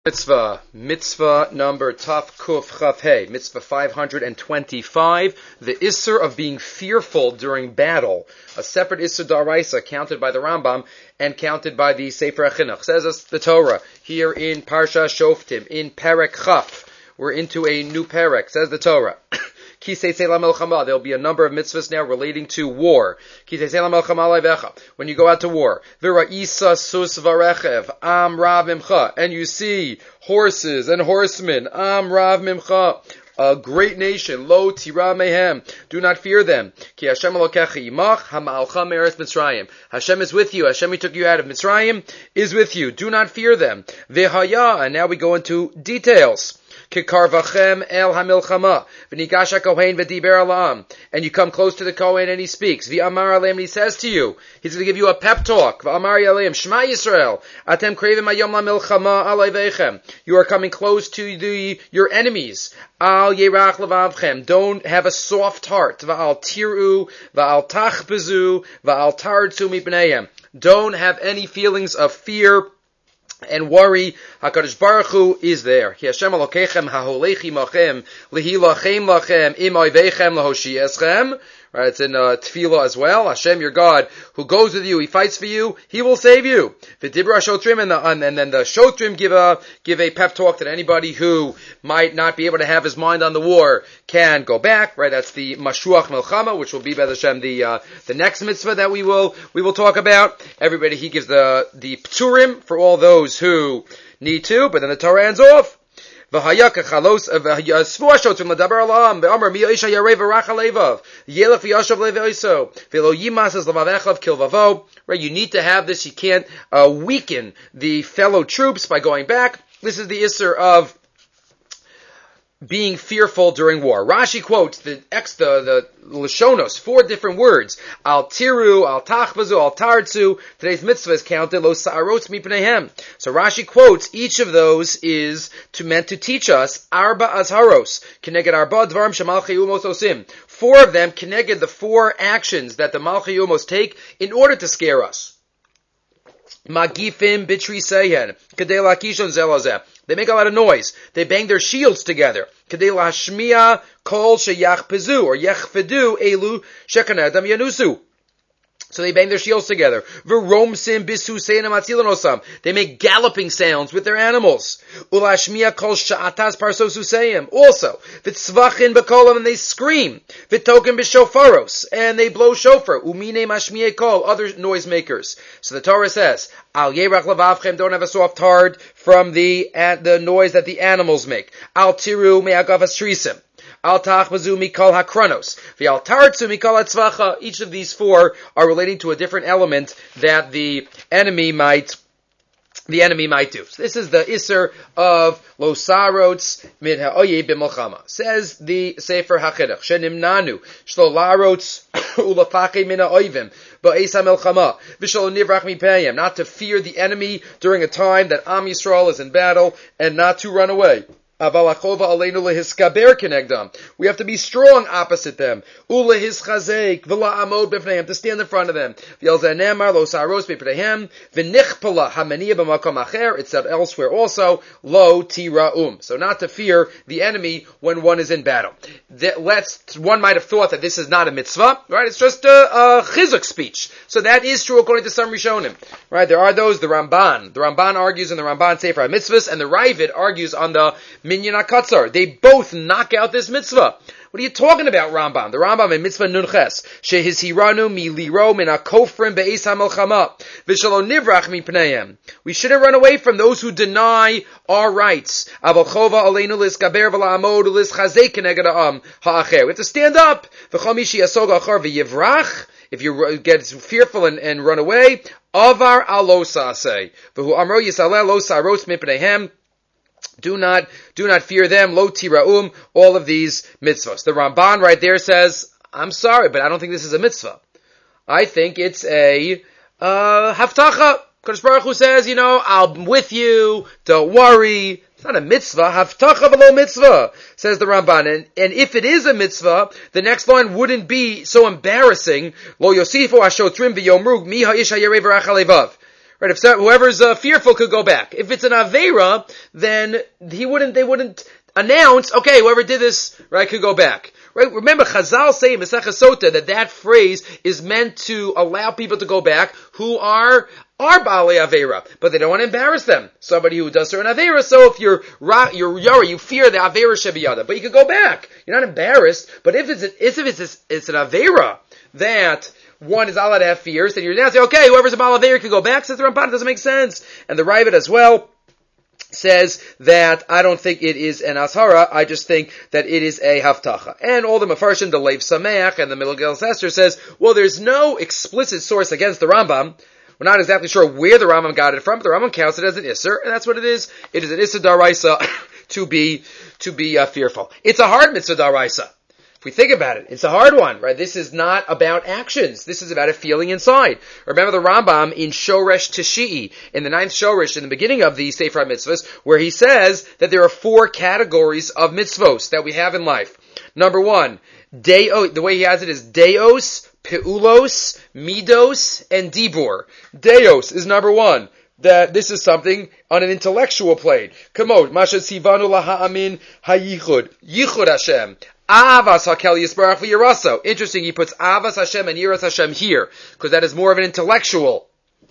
Mitzvah number Taf Kuf Chaf Hey, Mitzvah 525, the Isser of being fearful during battle, a separate Isser Daraisa counted by the Rambam and counted by the Sefer HaChinuch. Says us the Torah here in Parsha Shoftim, in Perek Chaf. We're into a new Perek, says the Torah. There'll be a number of mitzvahs now relating to war. When you go out to war, and you see horses and horsemen, a great nation, lo tira mehem, do not fear them. Ki Hashem Elokecha imach, hamalcha me'eretz Mitzrayim. Hashem is with you. Hashem who took you out of Mitzrayim is with you. Do not fear them. Vehaya, and now we go into details. Kikarvachem el hamilchama, v'nigash hakohen v'diber alam, and you come close to the Kohen and he speaks. V'amar aleim, and he says to you, he's going to give you a pep talk. V'amar aleim, Shema Yisrael, atem krevim hayom lamilchama alayveichem. You are coming close to your enemies. Al yerach levavchem, don't have a soft heart. V'al tiru, v'al tachbezu, v'al tartzu mipneihem. Don't have any feelings of fear and worry. HaKadosh Baruch Hu is there. Ki Hashem Elokechem haholechi machem lehilachem lachem im oiveichem lahoshiyeschem. Right, it's in Tefillah as well. Hashem, your God, who goes with you, He fights for you, He will save you. V'dibra shotrim, and then the shotrim give a pep talk that anybody who might not be able to have his mind on the war can go back. Right, that's the Mashuach Melchama, which will be by Hashem the next mitzvah that we will talk about. Everybody, he gives the pturim for all those who need to, but then the Torah ends off. Right, it's in Tefillah Right, you need to have this. You can't weaken the fellow troops by going back. This is the Isser of being fearful during war. Rashi quotes the Lashonos, 4 different words. Al tiru, al tachbazu, al tartzu. Today's mitzvah is counted, lo sa'arotz mipneihem. So Rashi quotes, each of those is meant to teach us, arba azharos, keneged arba dvarim shemalchei umos osim. 4 of them keneged the 4 actions that the malchei umos take in order to scare us. Magifim bitri sehen, kedei lakishon zelazeh. They make a lot of noise. They bang their shields together. Kedei lashmiya kol sheyachpezu or yechfedu elu shekanadam yanusu. So they bang their shields together. V'romsim bisu seinam atzilanosam. They make galloping sounds with their animals. Ulashmiya kol sha'atas parsosu seim. Also, v'tzvachin b'kolam, and they scream. V'token b'shofaros, and they blow shofar. Umine mashmiye kol, other noisemakers. So the Torah says, Al yerach levavchem, don't have a soft heart from the noise that the animals make. Al tiru me'agav asrisim. Al tachbazu mikol hakronos. V'al tartzu mikol hatzvacha. Each of these 4 are relating to a different element that the enemy might do. So this is the Isser of Lo Sarotz Min Ha'oyev B'Milchama. Says the Sefer HaChinuch, Shenimnanu Shlo Larotz Ulafake Min Ha'oyevim Ba'es HaMilchama V'shlo Nivrach Mipayim, not to fear the enemy during a time that Am Yisrael is in battle and not to run away. We have to be strong opposite them. To stand in front of them. It's said elsewhere also, lo tiraum. So not to fear the enemy when one is in battle. One might have thought that this is not a mitzvah, right? It's just a chizuk speech. So that is true according to some Rishonim. Right? There are those, the Ramban. The Ramban argues in the Ramban Sefer HaMitzvahs, and the Ravid argues on the Minyan HaKatzar. They both knock out this mitzvah. What are you talking about, Rambam? The Rambam in Mitzvah Nunches. Shehizhiranu mi liro min hakofrim be'es hamelchama. V'shalo nivrach mipneihem. We shouldn't run away from those who deny our rights. Aval chova aleinu liskaber v'la'amod u'lischazek keneged ha'am ha'acher. We have to stand up. V'chol mi sheyasog achar v'yivrach. If you get fearful and run away, avar alo sa'aseh. V'hu amro yisaleh lo sa'arotz mipneihem. Do not fear them, lo tiraum, all of these mitzvahs. The Ramban right there says, I'm sorry, but I don't think this is a mitzvah. I think it's a haftacha. Kadosh Baruch Hu says, I'm with you, don't worry. It's not a mitzvah, haftacha v'lo mitzvah, says the Ramban. And if it is a mitzvah, the next line wouldn't be so embarrassing. Lo yosifu hashotrim v'yomru mi ha'isha yerei v'rach alevav. Right? If whoever's fearful could go back. If it's an Aveira, then they wouldn't announce, okay, whoever did this, right, could go back. Right? Remember, Chazal say in Masechah Sota that phrase is meant to allow people to go back who are Baalei Aveira, but they don't want to embarrass them. Somebody who does certain Aveira, so if you're Yara, you fear the Aveira Sheviyada, but you could go back. You're not embarrassed, but if it's an Aveira that one is allowed to have fears, then you're now saying, okay, whoever's a Baal Aveira could go back. Says the Ramban, it doesn't make sense. And the Ravid as well says that I don't think it is an ashara, I just think that it is a haftacha. And all the Mefarshim, the Leiv Sameach and the Middle Gil's Esther says, well, there's no explicit source against the Rambam. We're not exactly sure where the Rambam got it from, but the Rambam counts it as an Isser, and that's what it is. It is an Isser Daraisa to be fearful. It's a hard mitzvah Daraisa. If we think about it, it's a hard one, right? This is not about actions. This is about a feeling inside. Remember the Rambam in Shoresh Tishii, in the 9th Shoresh, in the beginning of the Sefer HaMitzvahs, where he says that there are 4 categories of mitzvos that we have in life. Number 1, the way he has it is Deos, Peulos, Midos, and Dibur. Deos is number 1. That this is something on an intellectual plane. Kamod, Masha Sivanu Laha'amin Hayichud. Yichud Hashem. Avas HaKel Yisbarach v'Yiraso. Interesting, he puts Avas Hashem and Yiras Hashem here, because that is more of an intellectual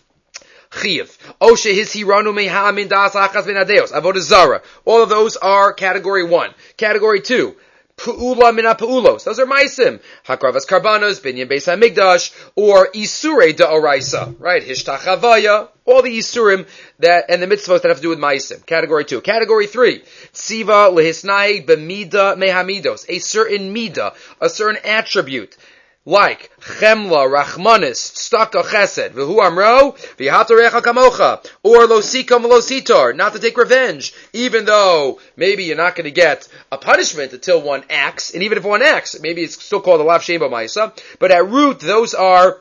chiyuv. Oshe his hiranu mehamin das achas v'nadeos. Avodah Zara. All of those are category 1. Category 2. Pu'ula mina pu'ulos. Those are maisim. Hakravas karbanos, binyan beis hamikdash, or isurei da'oraisa. Right? Hishtachavaya. All the isurim and the mitzvot that have to do with maisim. Category 2. Category 3. Tziva lehisnai b'mida mehamidos. A certain mida, a certain attribute. Like chemla, rachmanis, staka chesed, v'hu amro, v'yahatarecha kamocha, or losikam lositar, not to take revenge, even though maybe you're not going to get a punishment until one acts, and even if one acts, maybe it's still called a lav shema ma'isa, but at root, those are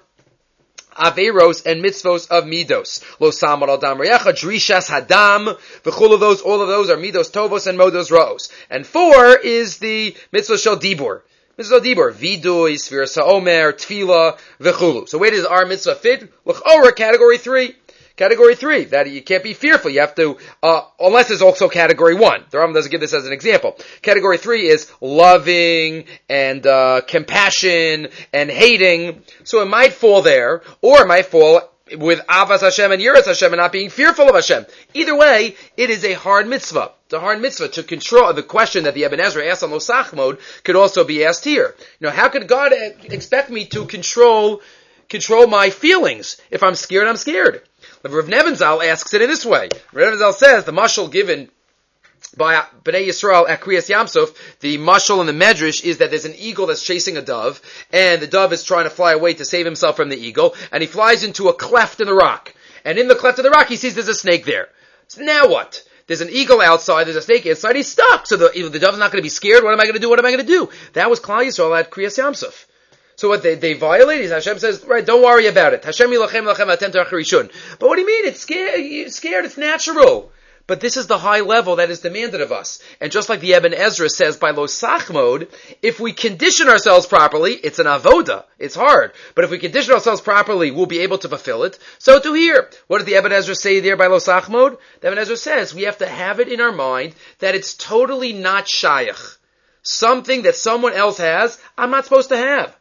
Averos and mitzvos of midos. Lo samar al dam reyecha, drishas hadam, v'chul of those, all of those are midos tovos and modos raos. And 4 is the mitzvah shel dibur. Mitzvah dibur, vidui, sfiras ha'omer, tefillah, v'chulu. So where does our mitzvah fit? Look over category 3. Category 3, that you can't be fearful. You have to, unless it's also category 1. The Rambam doesn't give this as an example. Category 3 is loving and compassion and hating. So it might fall there, or it might fall with Avas Hashem and Yiras Hashem and not being fearful of Hashem. Either way, it is a hard mitzvah. It's a hard mitzvah to control. The question that the Ibn Ezra asked on Losach mode could also be asked here. How could God expect me to control my feelings? If I'm scared, I'm scared. Rav Nebenzahl asks it in this way. Rav Nebenzahl says the mashal given by Bnei Yisrael at Kriyas Yamsuf, the mashal in the Medrash is that there's an eagle that's chasing a dove, and the dove is trying to fly away to save himself from the eagle, and he flies into a cleft in the rock. And in the cleft of the rock, he sees there's a snake there. So now what? There's an eagle outside, there's a snake inside, he's stuck. So the dove's not going to be scared. What am I going to do? What am I going to do? That was Klal Yisrael at Kriyas Yamsuf. So what they violate, Hashem says, right, don't worry about it. Hashem yilachem lachem atem taracharishun. But what do you mean? It's scared, it's natural. But this is the high level that is demanded of us. And just like the Ibn Ezra says by Losach mode, if we condition ourselves properly, it's an avoda. It's hard. But if we condition ourselves properly, we'll be able to fulfill it. So to here. What did the Ibn Ezra say there by Losach mode? The Ibn Ezra says we have to have it in our mind that it's totally not shayach. Something that someone else has, I'm not supposed to have.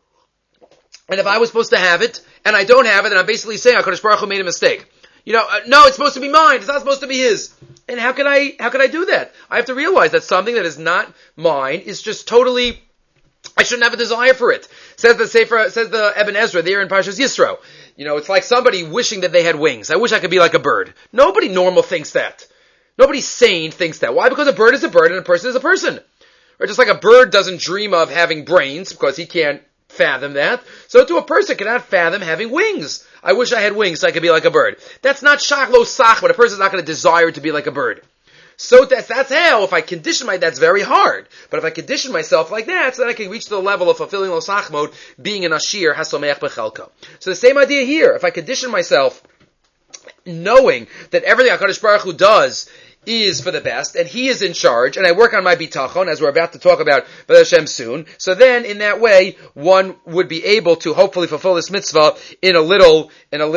And if I was supposed to have it, and I don't have it, then I'm basically saying HaKadosh Baruch Hu made a mistake. No, it's supposed to be mine. It's not supposed to be his. And how can I do that? I have to realize that something that is not mine is just totally, I shouldn't have a desire for it. Says the Ibn Ezra there in Parshas Yisro. It's like somebody wishing that they had wings. I wish I could be like a bird. Nobody normal thinks that. Nobody sane thinks that. Why? Because a bird is a bird and a person is a person. Or just like a bird doesn't dream of having brains because he can't fathom that. So to a person cannot fathom having wings. I wish I had wings so I could be like a bird. That's not shach lo sach, but a person's not going to desire to be like a bird. So that's how, if I condition that's very hard. But if I condition myself like that, so then I can reach the level of fulfilling lo sach mode, being an ashir hasomeach bechelko. So the same idea here. If I condition myself knowing that everything HaKadosh Baruch Hu does is for the best, and He is in charge, and I work on my bitachon, as we're about to talk about B'ez Hashem soon. So then, in that way, one would be able to hopefully fulfill this mitzvah in a little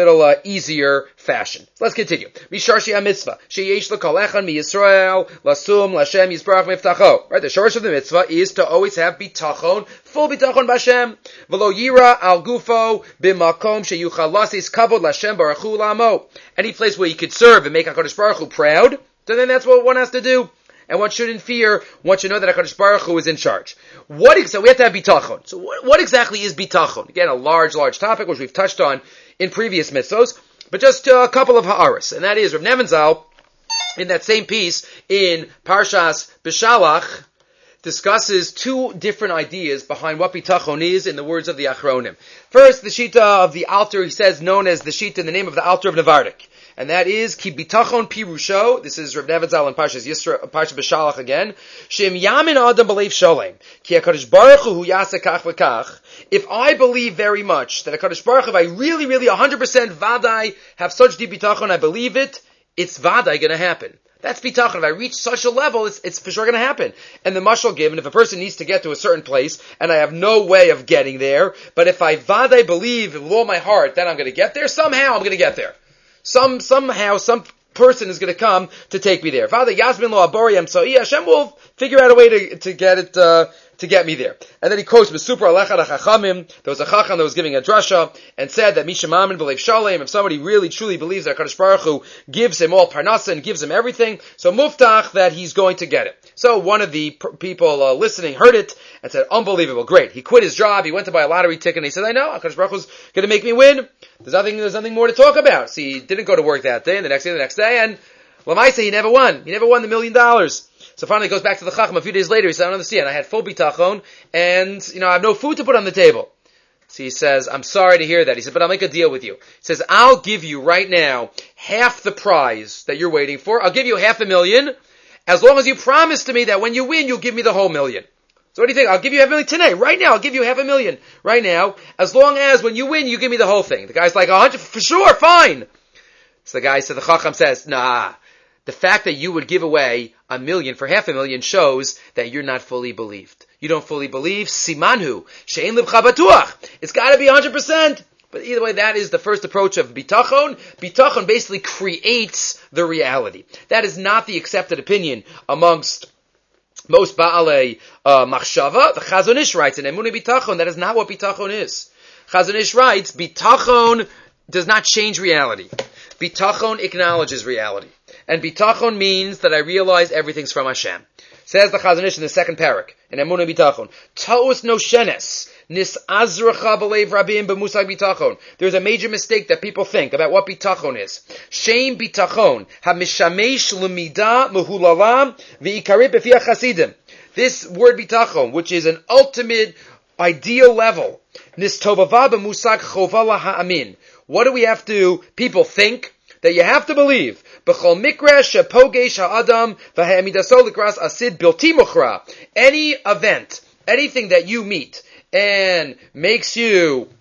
easier fashion. Let's continue. Misharshi ha-mitzvah, sheyesh l'kol echad mi-Yisrael, lasum l'Hashem yisbarach miftacho. Right, the shorsh of the mitzvah is to always have bitachon, full bitachon b'Hashem. V'lo yira al gufo b'makom sheyuchal lasis kavod l'Hashem baruch hu la'amo. Any place where you could serve and make HaKadosh Baruch Hu proud, so then that's what one has to do. And one shouldn't fear, one should know that HaKadosh Baruch Hu is in charge. So we have to have bitachon. So what exactly is bitachon? Again, a large topic which we've touched on in previous mitzvos, but just a couple of ha'aras. And that is, Rav Nevin Zal, in that same piece, in Parshas Beshalach, discusses two different ideas behind what bitachon is in the words of the Achronim. First, the Shita of the Alter, he says, known as the Shita in the name of the Alter of Nevardik. And that is, ki bitachon pirusho, this is Rav Nevin Zal in Parshas Beshalach again, shem yamin adam b'leiv sholem, ki HaKadosh Baruch Hu yaseh kach v'kach. If I believe very much that HaKadosh Baruch Hu, if I really 100% vadai have such deep bitachon, I believe it, it's vadai gonna happen. That's bitachon. If I reach such a level, it's for sure going to happen. And the mashal given, if a person needs to get to a certain place, and I have no way of getting there, but if I vadai believe with all my heart that I'm going to get there, somehow I'm going to get there. Somehow, some person is going to come to take me there. Father Yasmin lo abori emsoi, Hashem will figure out a way to get it, to get me there. And then he quotes Mesupra Alechad HaChachamim. There was a Chacham that was giving a drasha and said that Mishamamin b'leiv shalem, if somebody really truly believes that HaKadosh Baruch Hu gives him all parnasa and gives him everything, so muftach that he's going to get it. So one of the people listening heard it and said, unbelievable, great. He quit his job, he went to buy a lottery ticket, and he said, I know, HaKadosh Baruch Hu's going to make me win. There's nothing more to talk about. See, he didn't go to work that day, and the next day, and Lamaisa, he never won. He never won the $1 million. So finally he goes back to the Chacham a few days later. He said, I don't understand. I had full bitachon, and, I have no food to put on the table. So he says, I'm sorry to hear that. He said, but I'll make a deal with you. He says, I'll give you right now half the prize that you're waiting for. I'll give you $500,000, as long as you promise to me that when you win, you'll give me the whole $1 million. So what do you think? I'll give you $500,000 today. Right now, I'll give you $500,000. Right now, as long as when you win, you give me the whole thing. The guy's like, 100, for sure, fine. So the guy said, the Chacham says, nah. The fact that you would give away $1 million for $500,000 shows that you're not fully believed. You don't fully believe. Simanhu. She'ein libcha batuach. It's gotta be 100%. But either way, that is the first approach of bitachon. Bitachon basically creates the reality. That is not the accepted opinion amongst most Ba'alei Machshava. The Chazon Ish writes in Emunah Bitachon, that is not what bitachon is. Chazon Ish writes, bitachon does not change reality. Bitachon acknowledges reality. And bitachon means that I realize everything's from Hashem. Says the Chazon Ish in the second parak, in Emunah Bitachon, Ta'us no shenes, nis azracha b'leiv rabim b'musag bitachon. There's a major mistake that people think about what bitachon is. Shein bitachon, ha-mishamesh l'mida mehulala v'ikarib b'fiach chasidim. This word bitachon, which is an ultimate, ideal level, nis tovava b'musag chovala ha'amin. What do we have to, people think? That you have to believe. B'chol mikra shepogesh ha'adam v'ha'amidaso l'kras asid bilti muchra. Any event, anything that you meet and makes you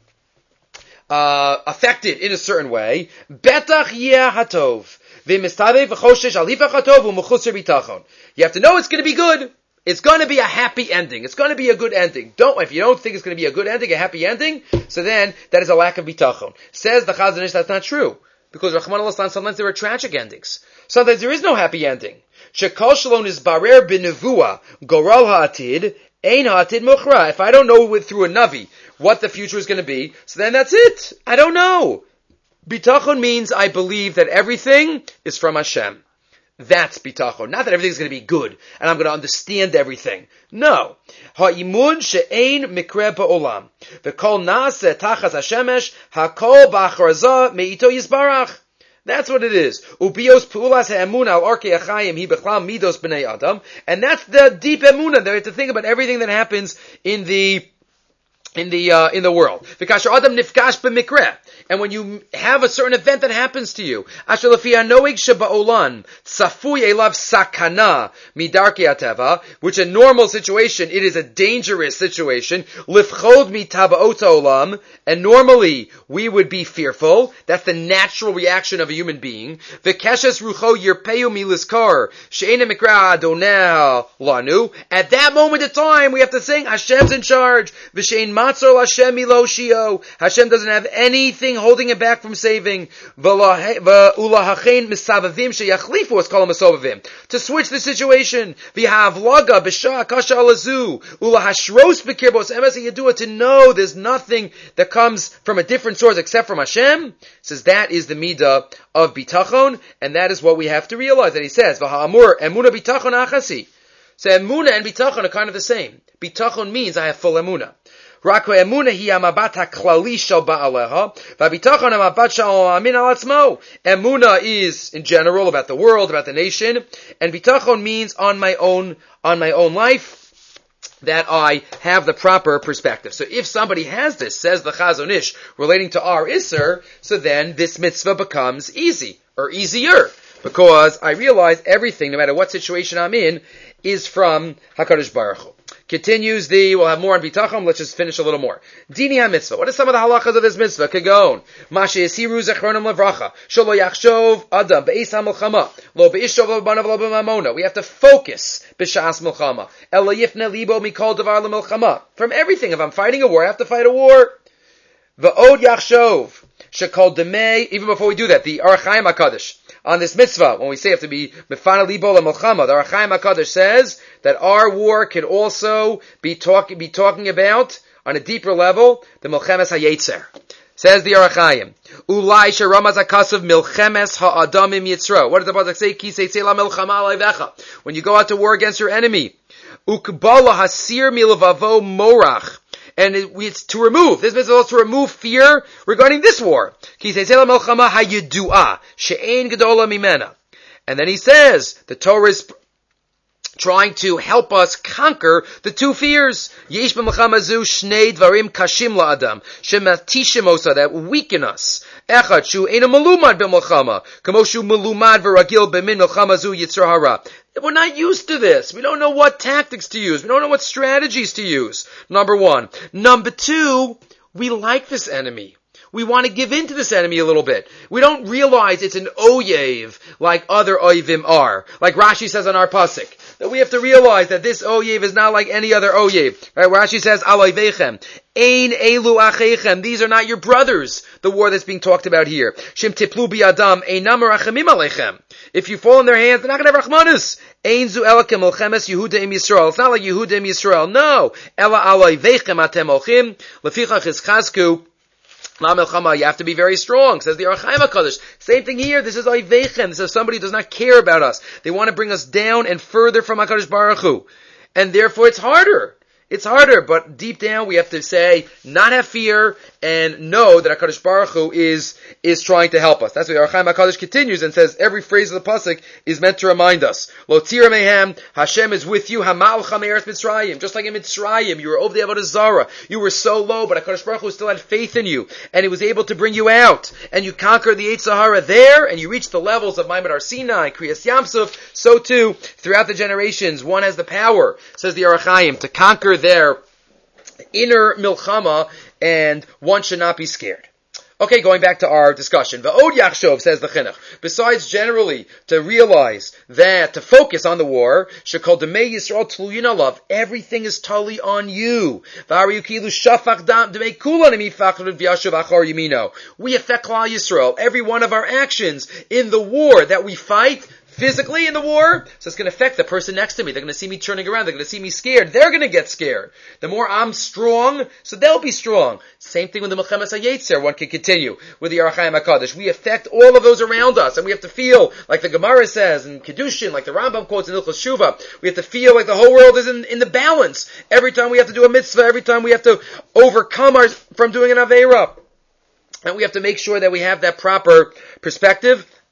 affected in a certain way, betach yeh hatov v'mistavev v'choshesh alifach hatov u'mechusar bitachon. You have to know it's going to be good. It's going to be a happy ending. It's going to be a good ending. If you don't think it's going to be a good ending, a happy ending, so then that is a lack of bitachon. Says the Chazon Ish, that's not true. Because Rahman Allah, sometimes there are tragic endings. Sometimes there is no happy ending. Shekol shalom is barer b'nevuah goral ha'atid ein ha'atid muchra. If I don't know through a navi what the future is going to be, so then that's it. I don't know. Bitachon means I believe that everything is from Hashem. That's bitachon. Not that everything's going to be good and I'm going to understand everything. No. Ha'imun she'ein mikre ba'olam. V'kol na'aseh tachas hashemesh ha'kol ba'achraza me'ito yisbarach. That's what it is. Ubios pu'ulas ha'emun al arkei achayim hi b'chlam midos b'nei adam. And that's the deep emunah. They have to think about everything that happens in the in the world. V'kasher adam nifkash b'mikreh. And when you have a certain event that happens to you, asher lefi hanoeg sheba'olam tzafui elav sakana midarkei hateva, which a normal situation, it is a dangerous situation, lifchod mitaba'ot ha'olam, and normally we would be fearful. That's the natural reaction of a human being. V'keshes rucho yirpeu milizkar she'ena mikra adoneh lanu. At that moment of time, we have to sing, Hashem's in charge. V'she'en matzor Hashem milo shio. Hashem doesn't have anything holding it back from saving. V'ulahachein misavavim sheyachlifu es kol ha'masovavim. To switch the situation. V'havlaga b'shah kasha alazu. Ulahashros b'kirbos emes yadua. To know there's nothing that comes from a different source except from Hashem. Says that is the midah of bitachon, and that is what we have to realize. That he says, V'ha'amur emuna bitachon achasi. So emuna and bitachon are kind of the same. Bitachon means I have full emuna. Rako emuna hi amabat haklali shel ba'aleha, v'bitachon amabat shel amin al atzmo. Emuna is in general about the world, about the nation, and bitachon means on my own life, that I have the proper perspective. So if somebody has this, says the Chazon Ish, relating to our Isser, so then this mitzvah becomes easy, or easier, because I realize everything, no matter what situation I'm in, is from HaKadosh Baruch Hu. Continues we'll have more on Bitachon, let's just finish a little more. Dini HaMitzvah. What are some of the halachas of this mitzvah? Kagon. Mashe yesiru zechronim levracha. Sholo yachshov adam be'is ha-milchama. Lo be'ishov lo b'banav lo b'mamona. We have to focus b'shas milchama. Ela yifne libo mikol davar l'milchama. From everything. If I'm fighting a war, I have to fight a war. V'od yachshov. Shekol demei. Even before we do that, the Orach Chaim HaKadosh. On this mitzvah, when we say have to be mefana libo l'milchama, the Orach Chaim HaKadosh says that our war can also be talking about, on a deeper level, the milchemes hayetzer. Says the Orach Chaim, Ulai sheramaz hakasav milchemes ha'adamim yitzro. What does the pasuk say? Ki seitze la milchama alayvecha. When you go out to war against your enemy, ukbala hasir milvavo morach. And it's to remove, this mitzvah is to remove fear regarding this war. And then he says, the Torah is trying to help us conquer the two fears. Yesh b'milchama shnei dvarim kashim la'adam shematishim osa, that weaken us. Echad shu eina malumad b'milchama kamo shu malumad v'ragil b'min milchama zu yitzar hara. We're not used to this. We don't know what tactics to use. We don't know what strategies to use. Number one. Number two, we like this enemy. We want to give in to this enemy a little bit. We don't realize it's an oyev like other oyevim are. Like Rashi says on our pasuk. That we have to realize that this oyev is not like any other oyev. Right? Rashi says, Aloivechem. Ein elu achechem. These are not your brothers. The war that's being talked about here. Shem tiplu bi'adam einam rachamim alechem. If you fall in their hands, they're not going to have rachmanus. Ein zu elakem milchemes Yehuda im Yisrael. It's not like Yehuda im Yisrael. No. Ela aloivechem atem olchim. Lefichach ischazku. You have to be very strong, says the Orach Chaim HaKadosh. Same thing here, this is Oivechem, this is somebody who does not care about us. They want to bring us down and further from HaKadosh Baruch Hu. And therefore it's harder. It's harder, but deep down we have to say, not have fear, and know that HaKadosh Baruch Hu is trying to help us. That's why Orach Chaim HaKadosh continues and says, every phrase of the pasuk is meant to remind us. Lo tira mehem, Hashem is with you, Hama'alcha me'eretz Mitzrayim. Just like in Mitzrayim, you were over the Avodah Zarah. You were so low, but HaKadosh Baruch Hu still had faith in you, and He was able to bring you out. And you conquered the Yetzer Hara there, and you reached the levels of Maimad Har Sinai, Kriyas Yamsuf. So too, throughout the generations, one has the power, says the Orach Chaim, to conquer their inner milchama, and one should not be scared. Okay, going back to our discussion. V'od yachshov, says the chinuch. Besides generally to realize that, to focus on the war, shekol demei Yisrael tluyin alav, everything is totally on you. V'ari yukilu shafach dam demei kulan imifach v'yashav achar yimino. We affect Klal Yisrael. Every one of our actions in the war that we fight, physically in the war, so it's going to affect the person next to me. They're going to see me turning around. They're going to see me scared. They're going to get scared. The more I'm strong, so they'll be strong. Same thing with the Milchemes HaYetzer. One can continue with the Orach Chaim HaKadosh. We affect all of those around us, and we have to feel, like the Gemara says in Kedushin, like the Rambam quotes in Hilchos Shuvah, we have to feel like the whole world is in the balance. Every time we have to do a mitzvah, every time we have to overcome from doing an Aveira. And we have to make sure that we have that proper perspective.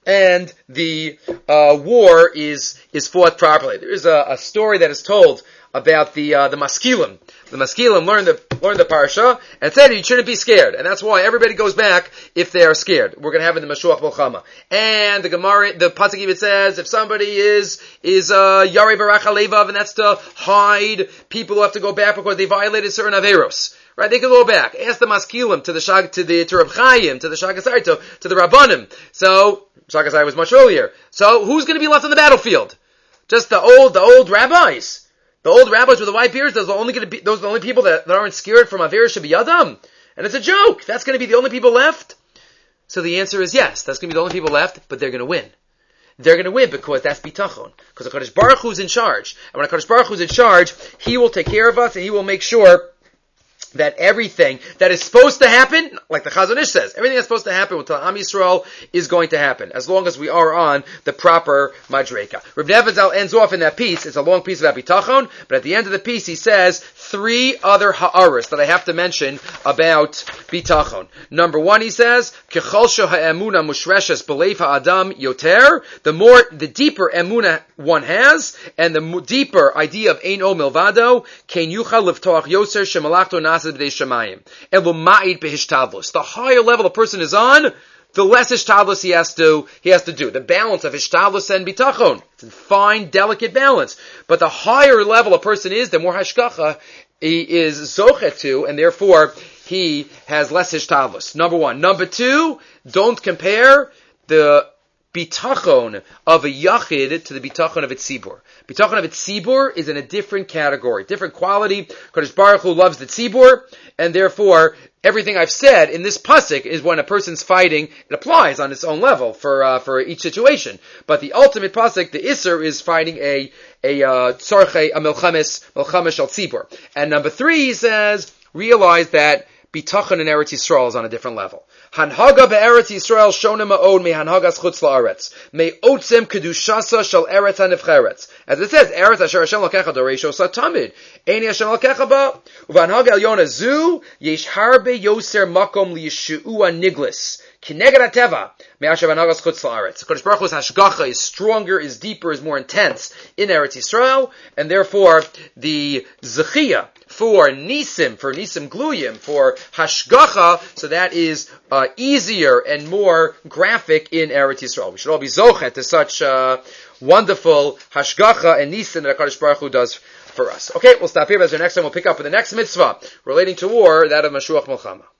and the war is fought properly. There is a story that is told about the maskilim. The maskilim learned the parsha and said you shouldn't be scared, and that's why everybody goes back if they are scared. We're going to have it in the Mashuach Milchama. And the Gemara, the pasuk even says if somebody is yarei barach alevav, and that's to hide people who have to go back because they violated certain averos. Right, they can go back. Ask the maskilim to Reb Chaim, to the Shagasai, to the Rabbanim. So Shagasai was much earlier. So who's going to be left on the battlefield? Just the old rabbis. The old rabbis with the white beards, those are the only people that aren't scared from Aver Shabiyadam. And it's a joke. That's going to be the only people left? So the answer is yes. That's going to be the only people left, but they're going to win. They're going to win because that's bitachon. Because HaKadosh Baruch Hu is in charge. And when HaKadosh Baruch Hu is in charge, He will take care of us and He will make sure that everything that is supposed to happen, like the Chazon Ish says, everything that's supposed to happen with Am Yisrael is going to happen, as long as we are on the proper madreka. Reb Nevezal ends off in that piece. It's a long piece about bitachon, but at the end of the piece he says 3 other ha'aris that I have to mention about bitachon. Number 1, he says, Kechol ha'emuna mushreshes b'leif ha'adam yoter, the deeper emuna one has, and the deeper idea of ein o milvado, ken yuchal liftoach yoser shemalachto nas the higher level a person is on, the less ishtadlus he has to do. The balance of ishtadlus and bitachon. It's a fine, delicate balance. But the higher level a person is, the more hashgacha he is zochet to, and therefore he has less ishtadlus. Number 1. Number 2, don't compare the bitachon of a yachid to the bitachon of its tzibur. Bitachon of its tzibur is in a different category, different quality. Kadosh Baruch Hu loves the tzibur, and therefore everything I've said in this pasuk is when a person's fighting, it applies on its own level for each situation. But the ultimate pasuk, the Isser, is fighting a milchames shel tzibur. And number 3, he says, realize that bitachon in Eretz Yisrael is on a different level. Hanhaga be'Eretz Yisrael shona ma'od me hanhagas chutz la'aretz. Me otzem kedushasa shel Eretz hanevcheretz. As it says, Eretz asher Hashem lakecha doreisho satamid. Eini Hashem lakecha ba. Uvanhaga el yona zu, yesh harbe yoser makom liyeshu'a niglis. Kineged hateva. Me'asher hanhagas chutz la'aretz. Kodesh Baruch Hu's hashgacha is stronger, is deeper, is more intense in Eretz Yisrael, and therefore the zechiyah for nisim gluyim, for hashgacha, so that is easier and more graphic in Eretz Yisrael. We should all be zochet to such wonderful hashgacha and nisim that HaKadosh Baruch Hu does for us. Okay, we'll stop here, but next time we'll pick up with the next mitzvah relating to war, that of Mashuach Milchama.